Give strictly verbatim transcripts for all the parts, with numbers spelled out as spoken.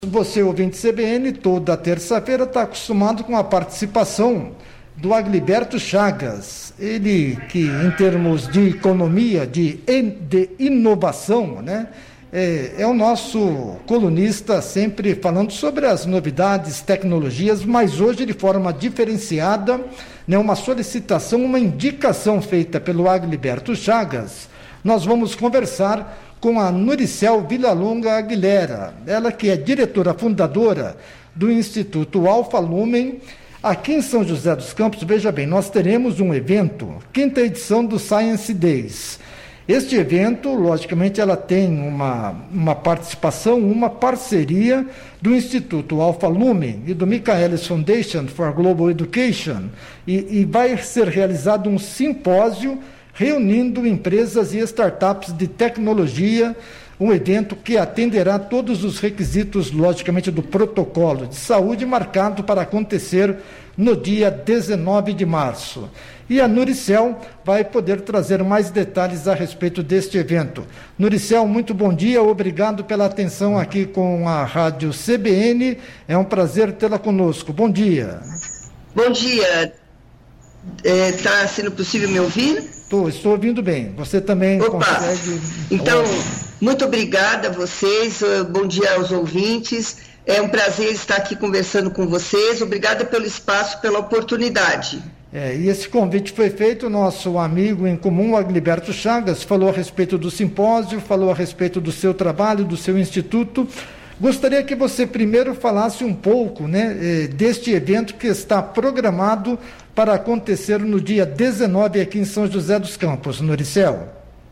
Você, ouvinte C B N, toda terça-feira está acostumado com a participação do Agliberto Chagas. Ele que, em termos de economia, de, de inovação, né, é, é o nosso colunista sempre falando sobre as novidades, tecnologias, mas hoje de forma diferenciada, né, uma solicitação, uma indicação feita pelo Agliberto Chagas. Nós vamos conversar com a Nuricel Villalonga Aguilera, ela que é diretora fundadora do Instituto Alfa Lumen, aqui em São José dos Campos. Veja bem, nós teremos um evento, quinta edição do Science Days. Este evento, logicamente, ela tem uma, uma participação, uma parceria do Instituto Alfa Lumen e do Michaelis Foundation for Global Education, e, e vai ser realizado um simpósio reunindo empresas e startups de tecnologia, um evento que atenderá todos os requisitos, logicamente, do protocolo de saúde, marcado para acontecer no dia dezenove de março. E a Nuricel vai poder trazer mais detalhes a respeito deste evento. Nuricel, muito bom dia, obrigado pela atenção aqui com a Rádio C B N, é um prazer tê-la conosco. Bom dia. Bom dia. Está é, sendo possível me ouvir? Estou, estou ouvindo bem. Você também Opa. consegue... Então, muito obrigada a vocês, bom dia aos ouvintes. É um prazer estar aqui conversando com vocês. Obrigada pelo espaço, pela oportunidade. É, e esse convite foi feito, nosso amigo em comum, Agliberto Chagas, falou a respeito do simpósio, falou a respeito do seu trabalho, do seu instituto. Gostaria que você primeiro falasse um pouco, né, deste evento que está programado para acontecer no dia dezenove aqui em São José dos Campos. Nuricel.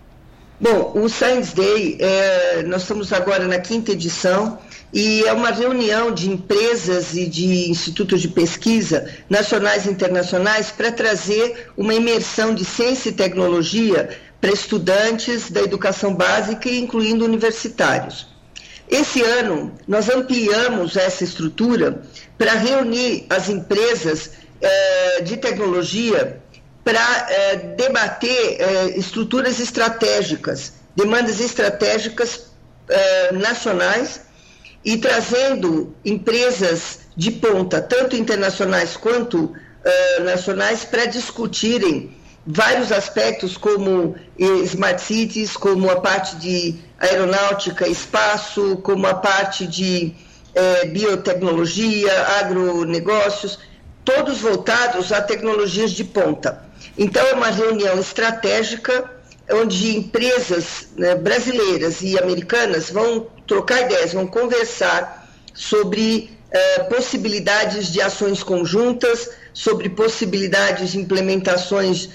Bom, o Science Day, é, nós estamos agora na quinta edição e é uma reunião de empresas e de institutos de pesquisa nacionais e internacionais para trazer uma imersão de ciência e tecnologia para estudantes da educação básica, incluindo universitários. Esse ano, nós ampliamos essa estrutura para reunir as empresas eh, de tecnologia para eh, debater eh, estruturas estratégicas, demandas estratégicas eh, nacionais e trazendo empresas de ponta, tanto internacionais quanto eh, nacionais, para discutirem vários aspectos como Smart Cities, como a parte de aeronáutica, espaço, como a parte de eh, biotecnologia, agronegócios, todos voltados a tecnologias de ponta. Então, é uma reunião estratégica onde empresas, né, brasileiras e americanas vão trocar ideias, vão conversar sobre eh, possibilidades de ações conjuntas, sobre possibilidades de implementações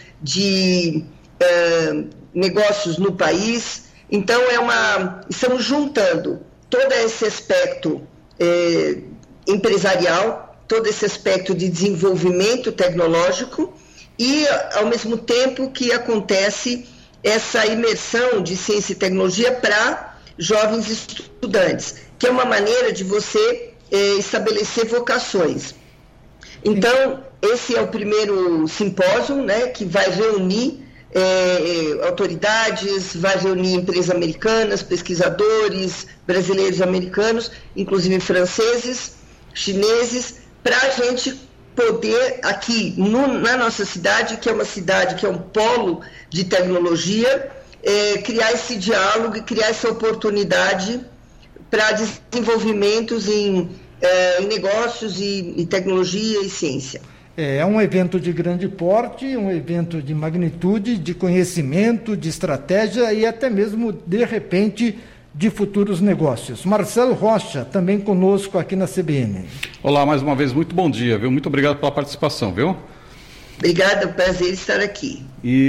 de eh, negócios no país. Então, é uma, estamos juntando todo esse aspecto eh, empresarial, todo esse aspecto de desenvolvimento tecnológico e, ao mesmo tempo, que acontece essa imersão de ciência e tecnologia para jovens estudantes, que é uma maneira de você eh, estabelecer vocações. Então, esse é o primeiro simpósio, né, que vai reunir eh, autoridades, vai reunir empresas americanas, pesquisadores brasileiros e americanos, inclusive franceses, chineses, para a gente poder aqui no, na nossa cidade, que é uma cidade que é um polo de tecnologia, eh, criar esse diálogo e criar essa oportunidade para desenvolvimentos em, eh, em negócios e, e tecnologia e ciência. É um evento de grande porte, um evento de magnitude, de conhecimento, de estratégia e até mesmo, de repente, de futuros negócios. Marcelo Rocha, também conosco aqui na C B N. Olá, mais uma vez, muito bom dia, viu? Muito obrigado pela participação, viu? Obrigada, é um prazer estar aqui.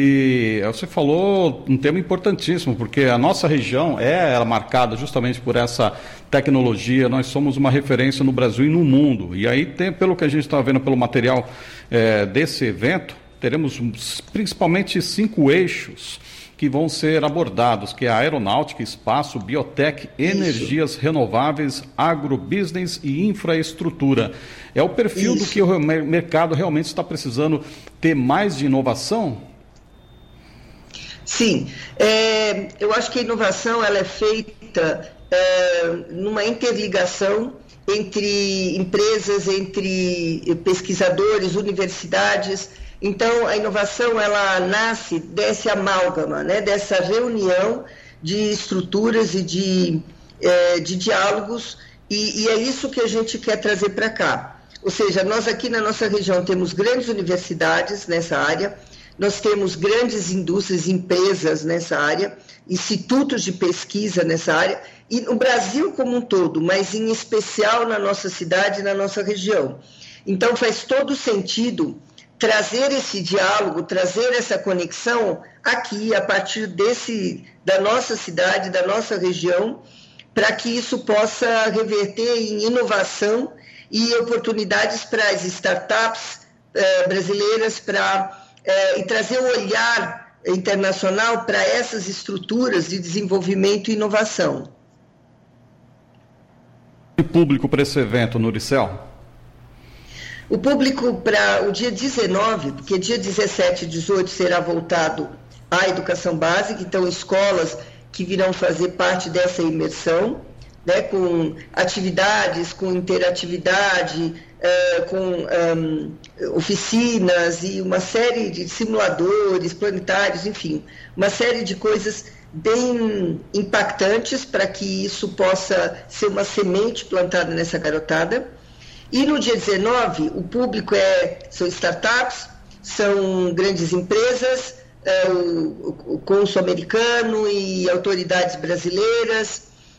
E você falou um tema importantíssimo, porque a nossa região é marcada justamente por essa tecnologia, nós somos uma referência no Brasil e no mundo. E aí, tem, pelo que a gente está vendo pelo material é, desse evento, teremos principalmente cinco eixos que vão ser abordados, que é a aeronáutica, espaço, biotech, energias Isso. renováveis, agrobusiness e infraestrutura. É o perfil Isso. do que o mercado realmente está precisando ter mais de inovação? Sim, é, eu acho que a inovação ela é feita é, numa interligação entre empresas, entre pesquisadores, universidades. Então, a inovação, ela nasce desse amálgama, né, dessa reunião de estruturas e de, é, de diálogos, e, e é isso que a gente quer trazer para cá. Ou seja, nós aqui na nossa região temos grandes universidades nessa área, nós temos grandes indústrias, empresas nessa área, institutos de pesquisa nessa área, e no Brasil como um todo, mas em especial na nossa cidade e na nossa região. Então, faz todo sentido trazer esse diálogo, trazer essa conexão aqui, a partir desse, da nossa cidade, da nossa região, para que isso possa reverter em inovação e oportunidades para as startups eh, brasileiras, para eh, e trazer um olhar internacional para essas estruturas de desenvolvimento e inovação. E público para esse evento, Nuricel? O público para o dia dezenove, porque dia dezessete e dezoito será voltado à educação básica, então escolas que virão fazer parte dessa imersão, né, com atividades, com interatividade, eh, com um, oficinas e uma série de simuladores planetários, enfim, uma série de coisas bem impactantes para que isso possa ser uma semente plantada nessa garotada. E no dia dezenove, o público é, são startups, são grandes empresas, é, o, o Consul americano e autoridades brasileiras,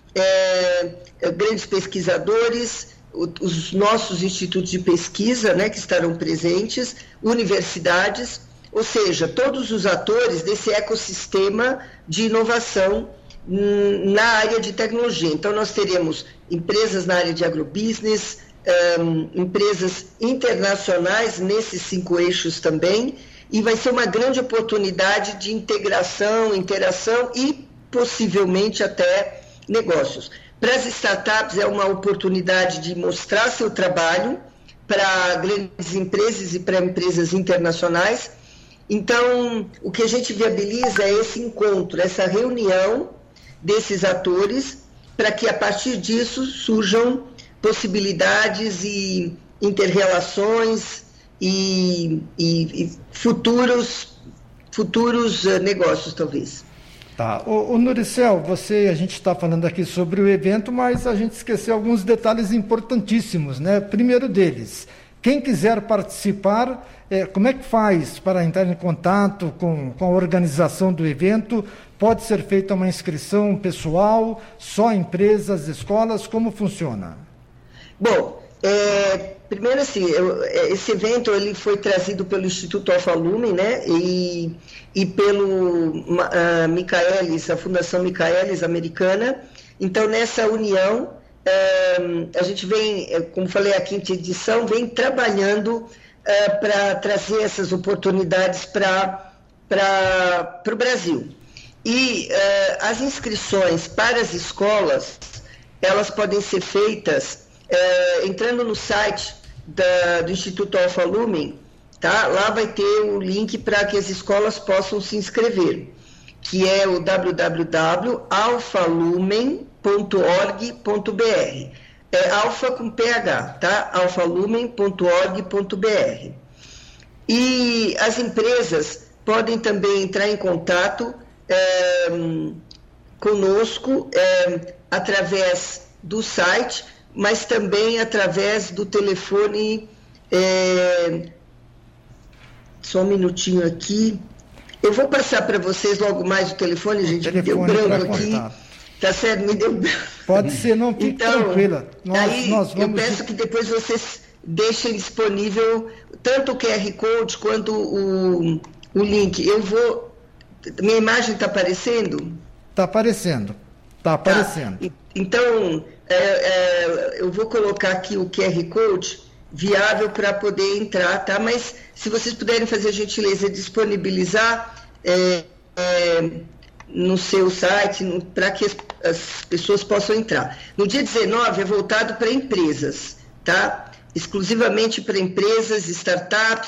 é, é, grandes pesquisadores, o, os nossos institutos de pesquisa, né, que estarão presentes, universidades, ou seja, todos os atores desse ecossistema de inovação hum, na área de tecnologia. Então, nós teremos empresas na área de agrobusiness, Um, empresas internacionais nesses cinco eixos também, e vai ser uma grande oportunidade de integração, interação e possivelmente até negócios. Para as startups é uma oportunidade de mostrar seu trabalho para grandes empresas e para empresas internacionais. Então, o que a gente viabiliza é esse encontro, essa reunião desses atores, para que a partir disso surjam possibilidades e inter-relações e, e, e futuros, futuros uh, negócios, talvez. Tá. O, o Nuricel, você, a gente está falando aqui sobre o evento, mas a gente esqueceu alguns detalhes importantíssimos, né? Primeiro deles, quem quiser participar, é, como é que faz para entrar em contato com, com a organização do evento? Pode ser feita uma inscrição pessoal, só empresas, escolas, como funciona? Bom, é, primeiro assim, eu, esse evento ele foi trazido pelo Instituto Alfa Lumen, né, e, e pelo uh, Michaelis, a Fundação Michaelis americana. Então, nessa união, uh, a gente vem, como falei, a quinta edição, vem trabalhando uh, para trazer essas oportunidades para o Brasil. E uh, as inscrições para as escolas, elas podem ser feitas É, entrando no site da, do Instituto Alfa Lumen, tá? Lá vai ter o link para que as escolas possam se inscrever, que é o w w w ponto alfa lumen ponto org ponto b r. É alfa com ph, tá? alfa lumen ponto org ponto b r. E as empresas podem também entrar em contato é, conosco é, através do site, mas também através do telefone, é... só um minutinho aqui, eu vou passar para vocês logo mais o telefone, o gente, telefone me deu branco aqui, tá certo, me deu branco. Pode ser, não, fique então, tranquila. Nós, aí nós vamos... eu peço que depois vocês deixem disponível tanto o Q R Code quanto o, o link. Eu vou, minha imagem está aparecendo? Está aparecendo, está aparecendo. Tá. Então, é, é, eu vou colocar aqui o Q R Code viável para poder entrar, tá? Mas se vocês puderem fazer a gentileza de disponibilizar é, é, no seu site, para que as, as pessoas possam entrar. No dia dezenove é voltado para empresas, tá? Exclusivamente para empresas, startups,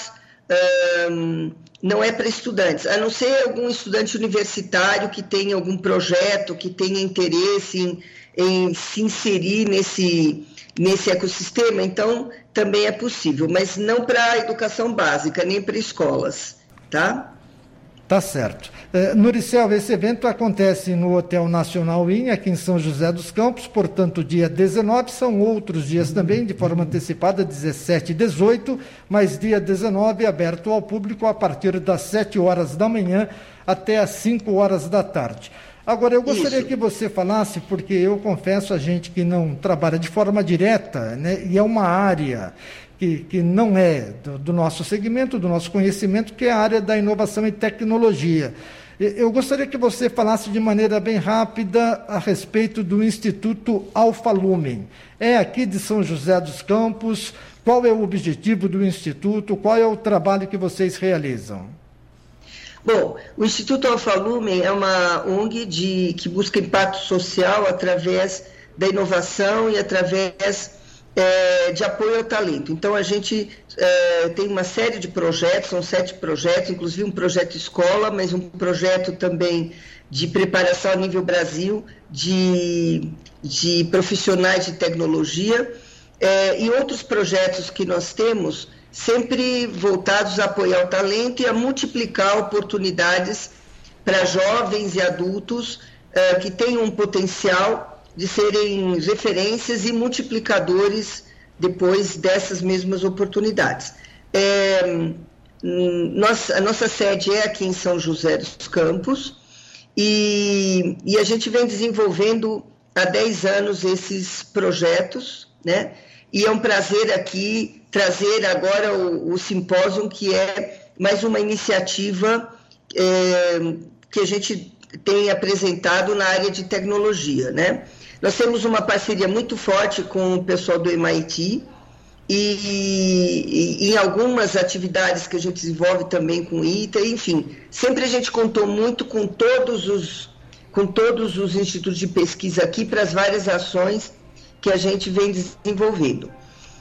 hum, não é para estudantes, a não ser algum estudante universitário que tenha algum projeto, que tenha interesse em, em se inserir nesse, nesse ecossistema, então também é possível, mas não para a educação básica, nem para escolas, tá? Tá certo. Uh, Nuricel, esse evento acontece no Hotel Nacional Inn, aqui em São José dos Campos, portanto, dia dezenove, são outros dias também, de forma antecipada, dezessete e dezoito, mas dia dezenove aberto ao público a partir das sete horas da manhã até as cinco horas da tarde. Agora, eu gostaria Isso. que você falasse, porque eu confesso a gente que não trabalha de forma direta, né, e é uma área que, que não é do, do nosso segmento, do nosso conhecimento, que é a área da inovação e tecnologia. Eu gostaria que você falasse de maneira bem rápida a respeito do Instituto Alfa Lumen. É aqui de São José dos Campos. Qual é o objetivo do Instituto? Qual é o trabalho que vocês realizam? Bom, o Instituto Alfa Lumen é uma O N G de, que busca impacto social através da inovação e através é, de apoio ao talento. Então, a gente é, tem uma série de projetos, são sete projetos, inclusive um projeto escola, mas um projeto também de preparação a nível Brasil, de, de profissionais de tecnologia, é, e outros projetos que nós temos, sempre voltados a apoiar o talento e a multiplicar oportunidades para jovens e adultos uh, que tenham um potencial de serem referências e multiplicadores depois dessas mesmas oportunidades. É, nós, a nossa sede é aqui em São José dos Campos e, e a gente vem desenvolvendo há dez anos esses projetos, né? E é um prazer aqui trazer agora o, o simpósio, que é mais uma iniciativa é, que a gente tem apresentado na área de tecnologia, né? Nós temos uma parceria muito forte com o pessoal do M I T e, e, e em algumas atividades que a gente desenvolve também com o I T A, enfim, sempre a gente contou muito com todos os, com todos os institutos de pesquisa aqui para as várias ações que a gente vem desenvolvendo.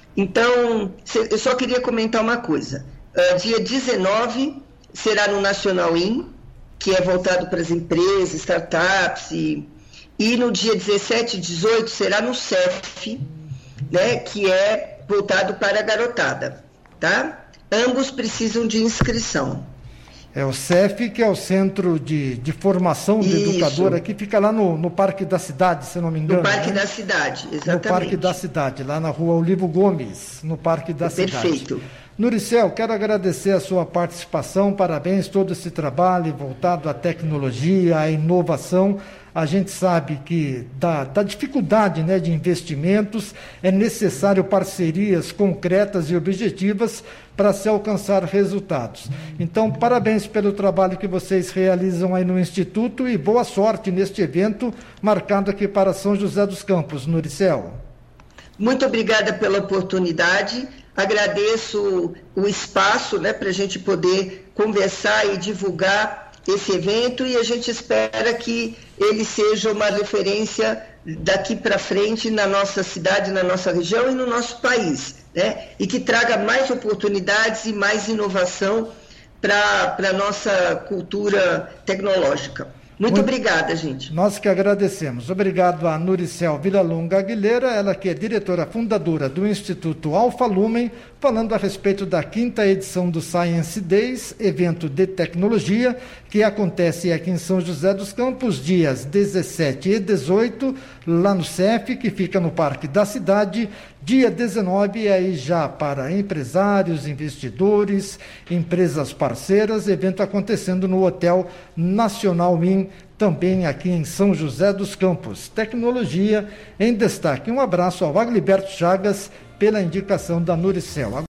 Então, eu só queria comentar uma coisa. Uh, dia dezenove será no Nacional Inn, que é voltado para as empresas, startups, e, e no dia dezessete e dezoito será no C E F, né, que é voltado para a garotada, tá? Ambos precisam de inscrição. É o C E F, que é o Centro de, de Formação de Isso. Educadora, que fica lá no, no Parque da Cidade, se não me engano. No Parque né? da Cidade, exatamente. No Parque da Cidade, lá na Rua Olivo Gomes, no Parque da Perfeito. Cidade. Perfeito. Nuricel, quero agradecer a sua participação, parabéns, todo esse trabalho voltado à tecnologia, à inovação. A gente sabe que da, da dificuldade, né, de investimentos é necessário parcerias concretas e objetivas para se alcançar resultados. Então, parabéns pelo trabalho que vocês realizam aí no Instituto e boa sorte neste evento marcado aqui para São José dos Campos. Nuricel. Muito obrigada pela oportunidade. Agradeço o espaço, né, para a gente poder conversar e divulgar esse evento, e a gente espera que ele seja uma referência daqui para frente na nossa cidade, na nossa região e no nosso país, né? E que traga mais oportunidades e mais inovação para a nossa cultura tecnológica. Muito, Muito obrigada, gente. Nós que agradecemos. Obrigado a Nuricel Villalonga Aguilera, ela que é diretora fundadora do Instituto Alfa Lumen, falando a respeito da quinta edição do Science Days, evento de tecnologia, que acontece aqui em São José dos Campos, dias dezessete e dezoito, lá no C E F, que fica no Parque da Cidade, dia dezenove, aí já para empresários, investidores, empresas parceiras, evento acontecendo no Hotel Nacional Inn, também aqui em São José dos Campos. Tecnologia em destaque. Um abraço ao Agliberto Chagas pela indicação da Nuricel.